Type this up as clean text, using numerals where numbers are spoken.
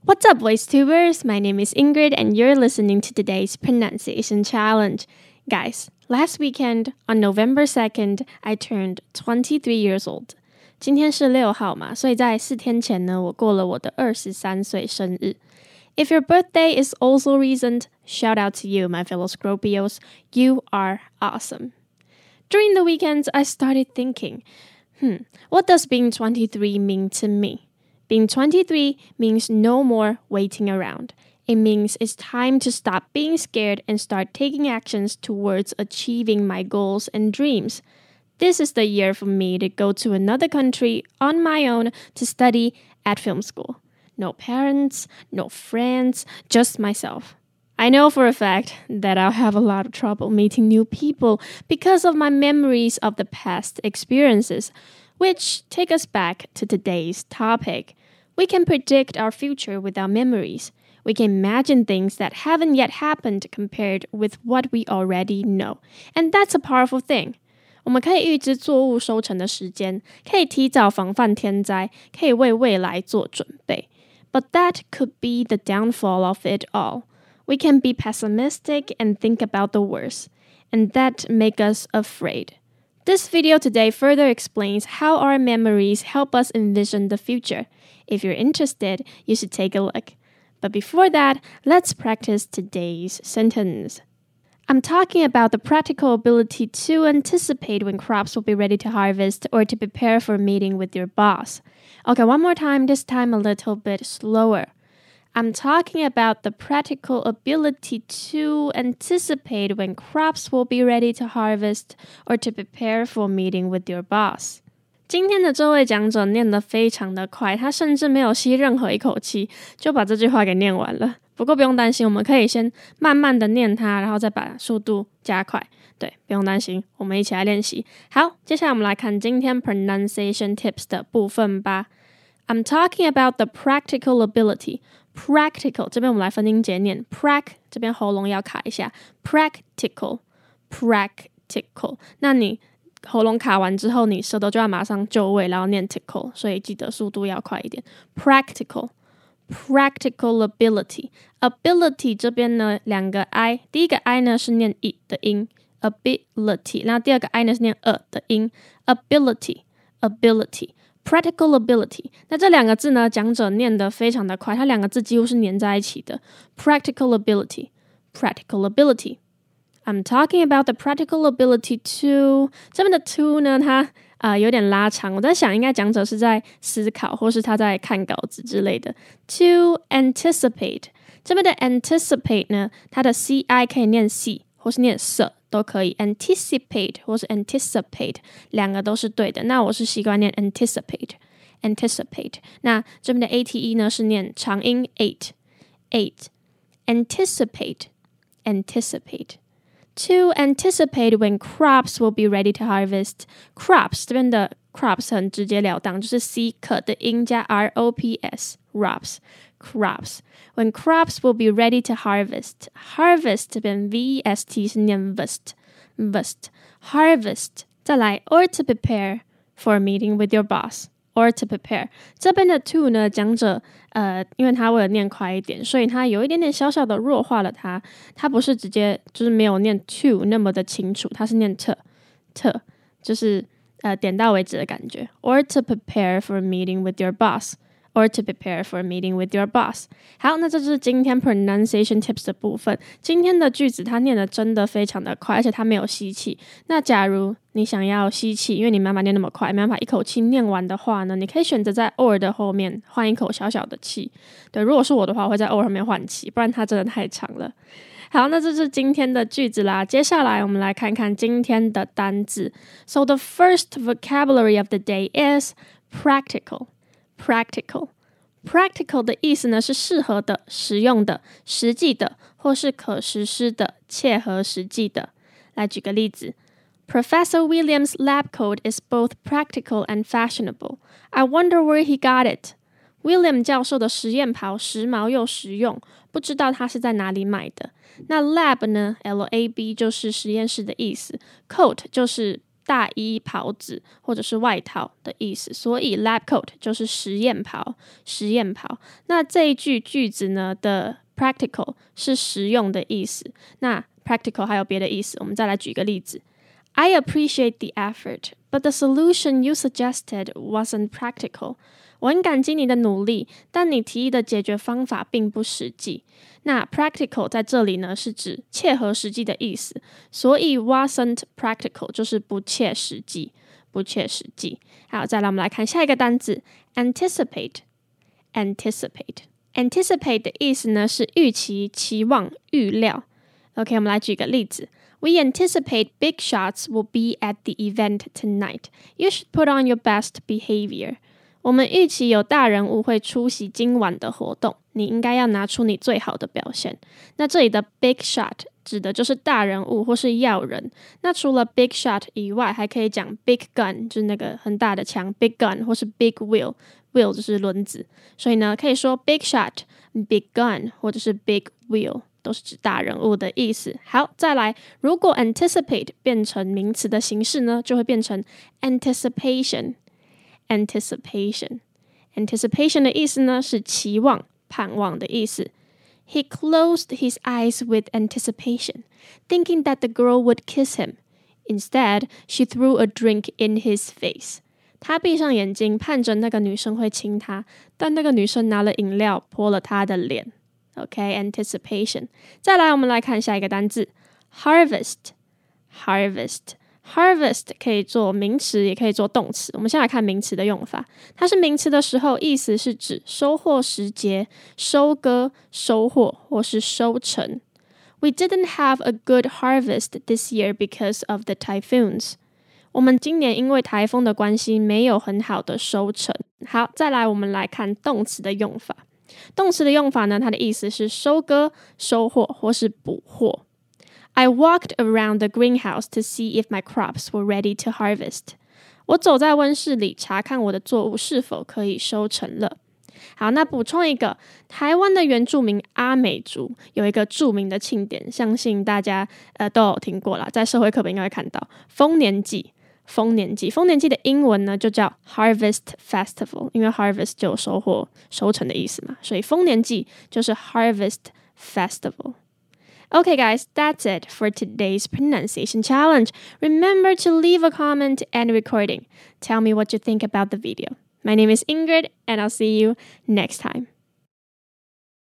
What's up, VoiceTubers? My name is Ingrid, and you're listening to today's pronunciation challenge. Guys, last weekend, on November 2nd, I turned 23 years old. 今天是6号嘛，所以在4天前呢，我过了我的23岁生日。If your birthday is also recent, shout out to you, my fellow Scorpios. You are awesome. During the weekends, I started thinking, what does being 23 mean to me? Being 23 means no more waiting around. It means it's time to stop being scared and start taking actions towards achieving my goals and dreams. This is the year for me to go to another country on my own to study at film school. No parents, no friends, just myself. I know for a fact that I'll have a lot of trouble meeting new people because of my memories of the past experiences, which take us back to today's topic. We can predict our future with our memories. We can imagine things that haven't yet happened compared with what we already know. And that's a powerful thing. 我们可以预知作物收成的时间，可以提早防范天灾，可以为未来做准备。But that could be the downfall of it all. We can be pessimistic and think about the worst, and that make us afraid. This video today further explains how our memories help us envision the future. If you're interested, you should take a look. But before that, let's practice today's sentence. I'm talking about the practical ability to anticipate when crops will be ready to harvest or to prepare for a meeting with your boss. Okay, one more time, this time a little bit slower. I'm talking about the practical ability to anticipate when crops will be ready to harvest or to prepare for a meeting with your boss. 今天的这位讲者念得非常的快，他甚至没有吸任何一口气就把这句话给念完了。不过不用担心，我们可以先慢慢的念它，然后再把速度加快。对，不用担心，我们一起来练习。好，接下来我们来看今天 pronunciation tips 的部分吧。I'm talking about the practical ability. Practical 这边我们来分音节念 prac 这边喉咙要卡一下 practical 那你喉咙卡完之后你舌头就要马上就位然后念 tickle 所以记得速度要快一点 practical ability 这边呢两个 i 第一个 i 呢是念 i 的音 ability 那第二个 i 呢是念的音 ability Practical ability 那这两个字呢讲者念得非常的快它两个字几乎是粘在一起的 Practical ability I'm talking about the practical ability to 这边的 to 呢它有点拉长我在想应该讲者是在思考或是他在看稿子之类的 To anticipate 这边的 anticipate 呢它的 ci 可以念 c 或是念 s都可以 anticipate 或是 anticipate 两个都是对的那我是习惯念 anticipate 那这边的 ate 呢是念长音 eight anticipate To anticipate when crops will be ready to harvest crops 这边的 crops 很直截了当就是 c 可的音加 rops crops When crops will be ready to harvest 这边 vest 是念 vest harvest 再来 or to prepare for a meeting with your boss or to prepare 这边的 to 呢讲者因为他为了念快一点所以他有一点点小小的弱化了他不是直接就是没有念 to 那么的清楚他是念 to 就是点到为止的感觉 or to prepare for a meeting with your boss or to prepare for a meeting with your boss 好那这就是今天 pronunciation tips 的部分今天的句子它念得真的非常的快而且它没有吸气那假如你想要吸气因为你没办法念那么快没办法一口气念完的话呢你可以选择在 or 的后面换一口小小的气对如果是我的话我会在 or 后面换气不然它真的太长了好那这是今天的句子啦接下来我们来看看今天的单字 So the first vocabulary of the day is practical的意思呢是适合的实用的实际的或是可实施的切合实际的来举个例子 Professor Williams' lab coat is both practical and fashionable. I wonder where he got it. William 教授的实验袍时髦又实用，不知道他是在哪里买的。那 lab 呢 L-A-B 就是实验室的意思 coat 就是大衣、袍子或者是外套的意思，所以 lab coat 就是实验袍。那这一句子呢的 practical 是实用的意思，那 practical 还有别的意思，我们再来举个例子。I appreciate the effort, but the solution you suggested wasn't practical. 我很感激你的努力，但你提议的解决方法并不实际。那 practical 在这里呢是指切合实际的意思，所以 wasn't practical 就是不切实际。好，再来我们来看下一个单字 anticipate 的意思呢是预期、期望、预料。OK， 我们来举个例子。We anticipate big shots will be at the event tonight. You should put on your best behavior. 我们预期有大人物会出席今晚的活动，你应该要拿出你最好的表现。那这里的 big shot 指的就是大人物或是要人。那除了 big shot 以外，还可以讲 big gun， 就是那个很大的枪 big gun， 或是 big wheel 就是轮子。所以呢，可以说 big shot、big gun 或者是 big wheel。都是指大人物的意思。好，再来，如果 anticipate 变成名词的形式呢，就会变成 anticipation 的意思呢是期望、盼望的意思。He closed his eyes with anticipation, thinking that the girl would kiss him. Instead, she threw a drink in his face. 他闭上眼睛，盼着那个女生会亲他，但那个女生拿了饮料泼了他的脸。OK, anticipation. 再来，我们来看下一个单字 harvest 可以做名词，也可以做动词。我们先来看名词的用法。它是名词的时候，意思是指收获时节、收割、收获或是收成。We didn't have a good harvest this year because of the typhoons. 我们今年因为台风的关系，没有很好的收成。好，再来我们来看动词的用法。动词的用法呢，它的意思是收割、收获或是捕获。I walked around the greenhouse to see if my crops were ready to harvest. 我走在温室里查看我的作物是否可以收成了。好，那补充一个，台湾的原住民阿美族有一个著名的庆典，相信大家都有听过啦，在社会课本应该会看到丰年祭的英文呢就叫 Harvest Festival， 因为 harvest 就有收获、收成的意思嘛，所以丰年祭就是 Harvest Festival。Okay, guys, that's it for today's pronunciation challenge. Remember to leave a comment and recording. Tell me what you think about the video. My name is Ingrid, and I'll see you next time.